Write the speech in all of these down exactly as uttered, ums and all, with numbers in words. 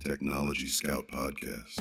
Technology Scout Podcast.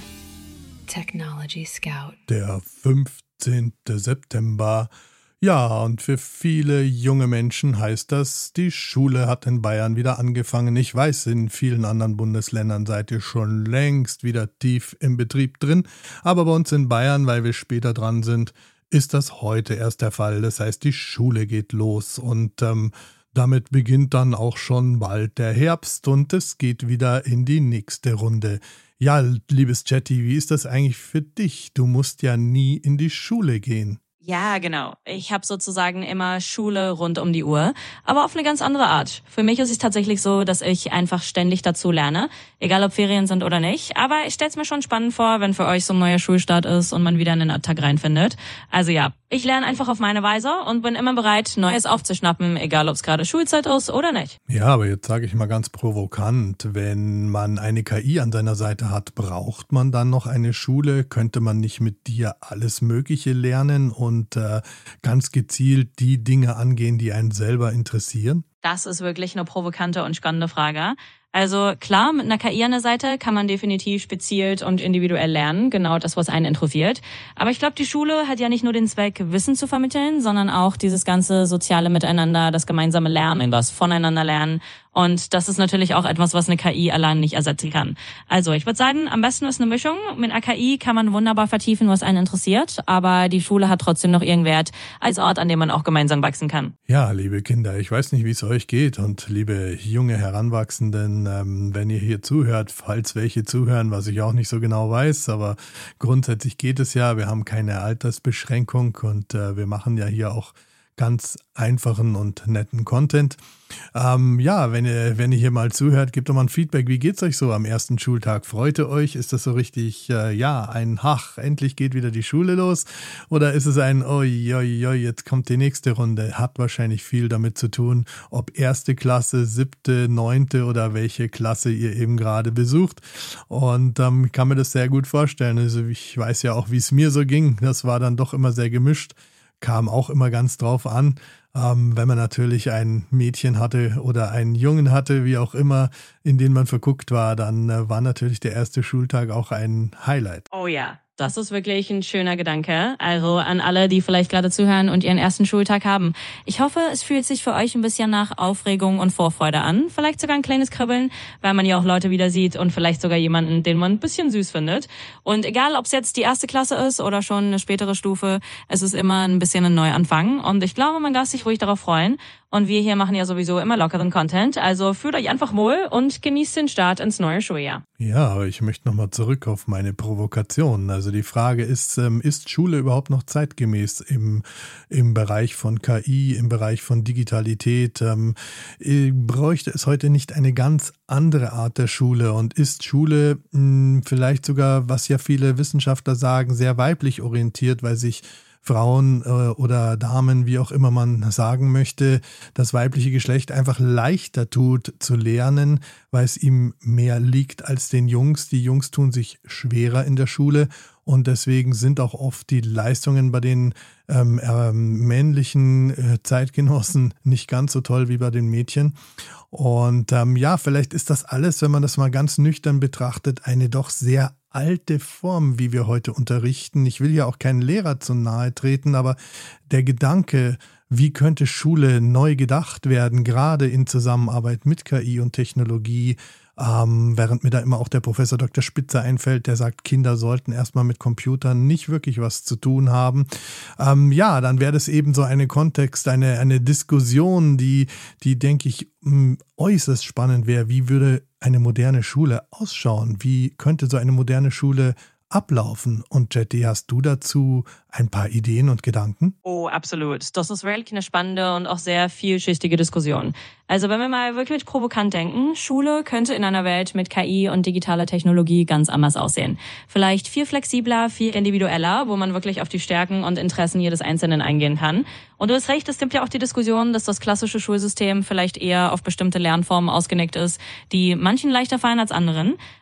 Technology Scout. Der fünfzehnten September. Ja, und für viele junge Menschen heißt das, die Schule hat in Bayern wieder angefangen. Ich weiß, in vielen anderen Bundesländern seid ihr schon längst wieder tief im Betrieb drin. Aber bei uns in Bayern, weil wir später dran sind, ist das heute erst der Fall. Das heißt, die Schule geht los und ähm, damit beginnt dann auch schon bald der Herbst und es geht wieder in die nächste Runde. Ja, liebes Chatty, wie ist das eigentlich für dich? Du musst ja nie in die Schule gehen. Ja, genau. Ich habe sozusagen immer Schule rund um die Uhr, aber auf eine ganz andere Art. Für mich ist es tatsächlich so, dass ich einfach ständig dazu lerne, egal ob Ferien sind oder nicht. Aber ich stell's mir schon spannend vor, wenn für euch so ein neuer Schulstart ist und man wieder in den Alltag reinfindet. Also ja, ich lerne einfach auf meine Weise und bin immer bereit, Neues aufzuschnappen, egal ob es gerade Schulzeit ist oder nicht. Ja, aber jetzt sage ich mal ganz provokant, wenn man eine K I an seiner Seite hat, braucht man dann noch eine Schule? Könnte man nicht mit dir alles Mögliche lernen und und äh, ganz gezielt die Dinge angehen, die einen selber interessieren? Das ist wirklich eine provokante und spannende Frage. Also klar, mit einer K I an der Seite kann man definitiv speziell und individuell lernen, genau das, was einen interessiert. Aber ich glaube, die Schule hat ja nicht nur den Zweck, Wissen zu vermitteln, sondern auch dieses ganze soziale Miteinander, das gemeinsame Lernen, das voneinander lernen. Und das ist natürlich auch etwas, was eine K I allein nicht ersetzen kann. Also ich würde sagen, am besten ist eine Mischung. Mit einer K I kann man wunderbar vertiefen, was einen interessiert, aber die Schule hat trotzdem noch ihren Wert als Ort, an dem man auch gemeinsam wachsen kann. Ja, liebe Kinder, ich weiß nicht, wie es euch geht und liebe junge Heranwachsenden, ähm, wenn ihr hier zuhört, falls welche zuhören, was ich auch nicht so genau weiß, aber grundsätzlich geht es ja, wir haben keine Altersbeschränkung und äh, wir machen ja hier auch ganz einfachen und netten Content. Ähm, ja, wenn ihr, wenn ihr hier mal zuhört, gebt doch mal ein Feedback. Wie geht's euch so am ersten Schultag? Freut ihr euch? Ist das so richtig, äh, ja, ein Ach, endlich geht wieder die Schule los? Oder ist es ein Oi, oi, oi, jetzt kommt die nächste Runde? Hat wahrscheinlich viel damit zu tun, ob erste Klasse, siebte, neunte oder welche Klasse ihr eben gerade besucht. Und ähm, kann mir das sehr gut vorstellen. Also ich weiß ja auch, wie es mir so ging. Das war dann doch immer sehr gemischt. Kam auch immer ganz drauf an, ähm, wenn man natürlich ein Mädchen hatte oder einen Jungen hatte, wie auch immer, in den man verguckt war, dann äh, war natürlich der erste Schultag auch ein Highlight. Oh ja. Das ist wirklich ein schöner Gedanke. Also an alle, die vielleicht gerade zuhören und ihren ersten Schultag haben. Ich hoffe, es fühlt sich für euch ein bisschen nach Aufregung und Vorfreude an. Vielleicht sogar ein kleines Kribbeln, weil man ja auch Leute wieder sieht und vielleicht sogar jemanden, den man ein bisschen süß findet. Und egal, ob es jetzt die erste Klasse ist oder schon eine spätere Stufe, es ist immer ein bisschen ein Neuanfang. Und ich glaube, man darf sich ruhig darauf freuen. Und wir hier machen ja sowieso immer lockeren Content. Also fühlt euch einfach wohl und genießt den Start ins neue Schuljahr. Ja, aber ich möchte nochmal zurück auf meine Provokation. Also die Frage ist, ähm, ist Schule überhaupt noch zeitgemäß im, im Bereich von K I, im Bereich von Digitalität? Ähm, bräuchte es heute nicht eine ganz andere Art der Schule? Und ist Schule mh, vielleicht sogar, was ja viele Wissenschaftler sagen, sehr weiblich orientiert, weil sich Frauen äh, oder Damen, wie auch immer man sagen möchte, das weibliche Geschlecht einfach leichter tut zu lernen, weil es ihm mehr liegt als den Jungs. Die Jungs tun sich schwerer in der Schule und deswegen sind auch oft die Leistungen bei den ähm, äh, männlichen äh, Zeitgenossen nicht ganz so toll wie bei den Mädchen. Und ähm, ja, vielleicht ist das alles, wenn man das mal ganz nüchtern betrachtet, eine doch sehr alte Form, wie wir heute unterrichten. Ich will ja auch keinen Lehrer zu nahe treten, aber der Gedanke, wie könnte Schule neu gedacht werden, gerade in Zusammenarbeit mit K I und Technologie, ähm, während mir da immer auch der Professor Doktor Spitzer einfällt, der sagt, Kinder sollten erstmal mit Computern nicht wirklich was zu tun haben. Ähm, ja, dann wäre das eben so eine Kontext, eine, eine Diskussion, die, die denke ich, mh, äußerst spannend wäre. Wie würde eine moderne Schule ausschauen? Wie könnte so eine moderne Schule ablaufen? Und Jetty, hast du dazu ein paar Ideen und Gedanken? Oh, absolut. Das ist wirklich eine spannende und auch sehr vielschichtige Diskussion. Also wenn wir mal wirklich provokant denken, Schule könnte in einer Welt mit K I und digitaler Technologie ganz anders aussehen. Vielleicht viel flexibler, viel individueller, wo man wirklich auf die Stärken und Interessen jedes Einzelnen eingehen kann. Und du hast recht, es gibt ja auch die Diskussion, dass das klassische Schulsystem vielleicht eher auf bestimmte Lernformen ausgelegt ist, die manchen leichter fallen als anderen.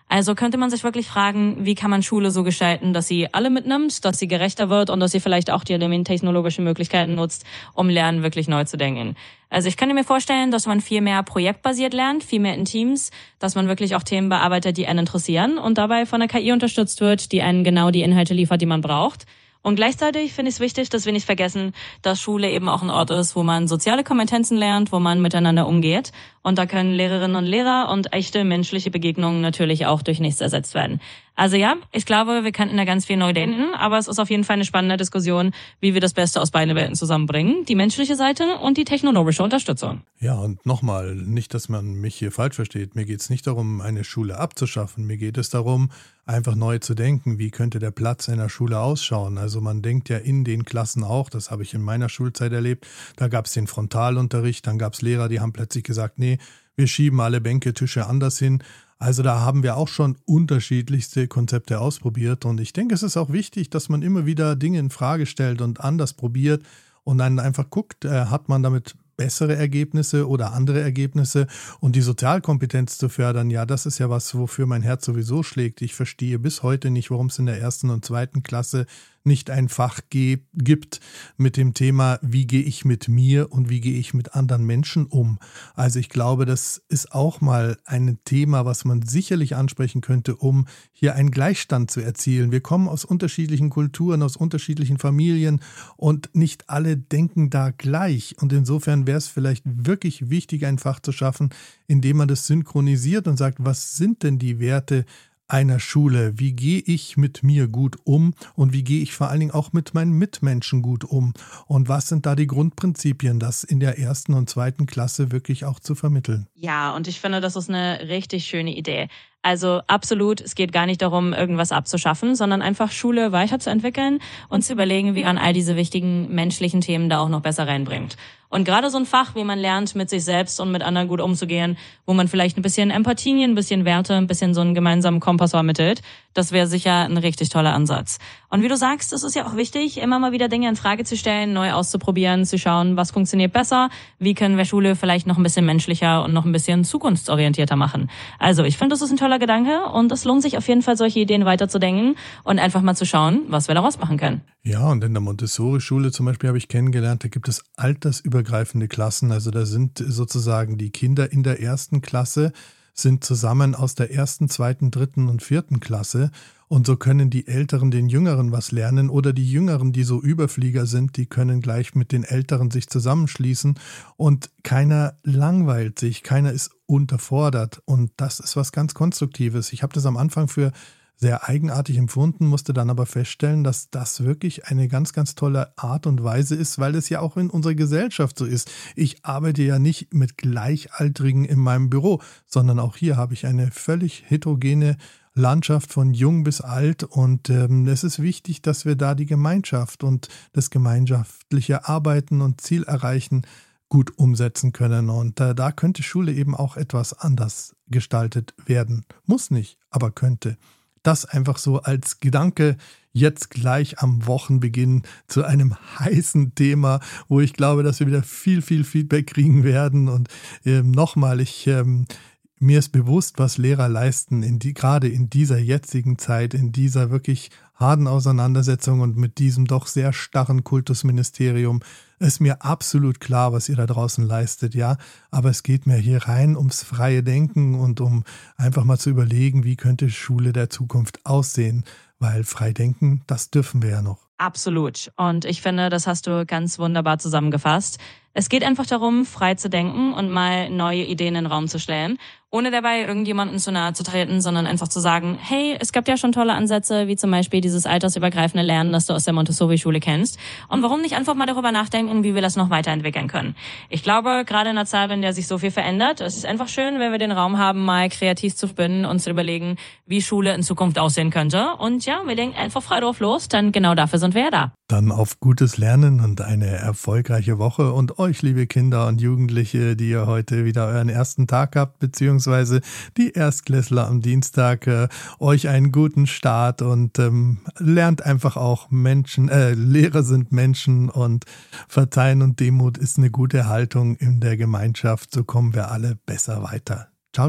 Also könnte man sich wirklich fragen, wie kann man Schule so gestalten, dass sie alle mitnimmt, dass sie gerechter wird und dass sie vielleicht auch die technologischen Möglichkeiten nutzt, um Lernen wirklich neu zu denken. Also ich könnte mir vorstellen, dass man viel mehr projektbasiert lernt, viel mehr in Teams, dass man wirklich auch Themen bearbeitet, die einen interessieren und dabei von der K I unterstützt wird, die einen genau die Inhalte liefert, die man braucht. Und gleichzeitig finde ich es wichtig, dass wir nicht vergessen, dass Schule eben auch ein Ort ist, wo man soziale Kompetenzen lernt, wo man miteinander umgeht. Und da können Lehrerinnen und Lehrer und echte menschliche Begegnungen natürlich auch durch nichts ersetzt werden. Also ja, ich glaube, wir könnten da ganz viel neu denken, aber es ist auf jeden Fall eine spannende Diskussion, wie wir das Beste aus beiden Welten zusammenbringen. Die menschliche Seite und die technologische Unterstützung. Ja, und nochmal, nicht, dass man mich hier falsch versteht. Mir geht es nicht darum, eine Schule abzuschaffen. Mir geht es darum, einfach neu zu denken, wie könnte der Platz einer Schule ausschauen. Also man denkt ja in den Klassen auch, das habe ich in meiner Schulzeit erlebt, da gab es den Frontalunterricht, dann gab es Lehrer, die haben plötzlich gesagt, nee, wir schieben alle Bänke, Tische anders hin. Also da haben wir auch schon unterschiedlichste Konzepte ausprobiert und ich denke, es ist auch wichtig, dass man immer wieder Dinge in Frage stellt und anders probiert und dann einfach guckt, äh, hat man damit bessere Ergebnisse oder andere Ergebnisse und die Sozialkompetenz zu fördern, ja, das ist ja was, wofür mein Herz sowieso schlägt. Ich verstehe bis heute nicht, warum es in der ersten und zweiten Klasse nicht ein Fach ge- gibt mit dem Thema, wie gehe ich mit mir und wie gehe ich mit anderen Menschen um. Also ich glaube, das ist auch mal ein Thema, was man sicherlich ansprechen könnte, um hier einen Gleichstand zu erzielen. Wir kommen aus unterschiedlichen Kulturen, aus unterschiedlichen Familien und nicht alle denken da gleich. Und insofern wäre es vielleicht wirklich wichtig, ein Fach zu schaffen, in dem man das synchronisiert und sagt, was sind denn die Werte einer Schule? Wie gehe ich mit mir gut um und wie gehe ich vor allen Dingen auch mit meinen Mitmenschen gut um? Und was sind da die Grundprinzipien, das in der ersten und zweiten Klasse wirklich auch zu vermitteln? Ja, und ich finde, das ist eine richtig schöne Idee. Also absolut, es geht gar nicht darum, irgendwas abzuschaffen, sondern einfach Schule weiterzuentwickeln und zu überlegen, wie man all diese wichtigen menschlichen Themen da auch noch besser reinbringt. Und gerade so ein Fach, wie man lernt, mit sich selbst und mit anderen gut umzugehen, wo man vielleicht ein bisschen Empathie, ein bisschen Werte, ein bisschen so einen gemeinsamen Kompass vermittelt, das wäre sicher ein richtig toller Ansatz. Und wie du sagst, es ist ja auch wichtig, immer mal wieder Dinge in Frage zu stellen, neu auszuprobieren, zu schauen, was funktioniert besser, wie können wir Schule vielleicht noch ein bisschen menschlicher und noch ein bisschen zukunftsorientierter machen. Also ich finde, das ist ein toller Gedanke und es lohnt sich auf jeden Fall, solche Ideen weiterzudenken und einfach mal zu schauen, was wir daraus machen können. Ja, und in der Montessori-Schule zum Beispiel habe ich kennengelernt, da gibt es altersübergreifende Klassen. Also da sind sozusagen die Kinder in der ersten Klasse, sind zusammen aus der ersten, zweiten, dritten und vierten Klasse. Und so können die Älteren den Jüngeren was lernen oder die Jüngeren, die so Überflieger sind, die können gleich mit den Älteren sich zusammenschließen und keiner langweilt sich, keiner ist unterfordert und das ist was ganz Konstruktives. Ich habe das am Anfang für sehr eigenartig empfunden, musste dann aber feststellen, dass das wirklich eine ganz, ganz tolle Art und Weise ist, weil es ja auch in unserer Gesellschaft so ist. Ich arbeite ja nicht mit Gleichaltrigen in meinem Büro, sondern auch hier habe ich eine völlig heterogene Landschaft von jung bis alt und ähm, es ist wichtig, dass wir da die Gemeinschaft und das gemeinschaftliche Arbeiten und Ziel erreichen gut umsetzen können und äh, da könnte Schule eben auch etwas anders gestaltet werden. Muss nicht, aber könnte. Das einfach so als Gedanke jetzt gleich am Wochenbeginn zu einem heißen Thema, wo ich glaube, dass wir wieder viel, viel Feedback kriegen werden und ähm, nochmal, ich ähm, mir ist bewusst, was Lehrer leisten, in die, gerade in dieser jetzigen Zeit, in dieser wirklich harten Auseinandersetzung und mit diesem doch sehr starren Kultusministerium. Ist mir absolut klar, was ihr da draußen leistet, ja. Aber es geht mir hier rein ums freie Denken und um einfach mal zu überlegen, wie könnte Schule der Zukunft aussehen. Weil frei denken, das dürfen wir ja noch. Absolut. Und ich finde, das hast du ganz wunderbar zusammengefasst. Es geht einfach darum, frei zu denken und mal neue Ideen in den Raum zu stellen, ohne dabei irgendjemandem zu nahe zu treten, sondern einfach zu sagen, hey, es gab ja schon tolle Ansätze, wie zum Beispiel dieses altersübergreifende Lernen, das du aus der Montessori-Schule kennst. Und warum nicht einfach mal darüber nachdenken, wie wir das noch weiterentwickeln können? Ich glaube, gerade in einer Zeit, in der sich so viel verändert, es ist einfach schön, wenn wir den Raum haben, mal kreativ zu spinnen und zu überlegen, wie Schule in Zukunft aussehen könnte. Und ja, wir denken einfach frei drauf los, denn genau dafür sind wir ja da. Dann auf gutes Lernen und eine erfolgreiche Woche und euch, liebe Kinder und Jugendliche, die ihr heute wieder euren ersten Tag habt, beziehungsweise die Erstklässler am Dienstag, äh, euch einen guten Start und ähm, lernt einfach auch Menschen, äh, Lehrer sind Menschen und Verzeihen und Demut ist eine gute Haltung in der Gemeinschaft, so kommen wir alle besser weiter. Ciao, ciao.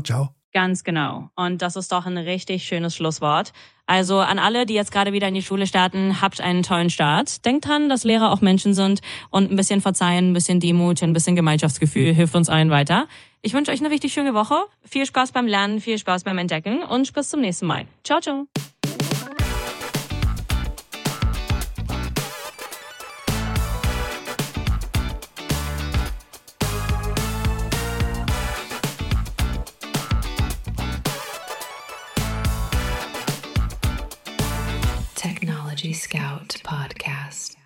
Ganz genau. Und das ist doch ein richtig schönes Schlusswort. Also an alle, die jetzt gerade wieder in die Schule starten, habt einen tollen Start. Denkt dran, dass Lehrer auch Menschen sind und ein bisschen Verzeihen, ein bisschen Demut, ein bisschen Gemeinschaftsgefühl hilft uns allen weiter. Ich wünsche euch eine richtig schöne Woche. Viel Spaß beim Lernen, viel Spaß beim Entdecken und bis zum nächsten Mal. Ciao, ciao. Technology Scout Podcast.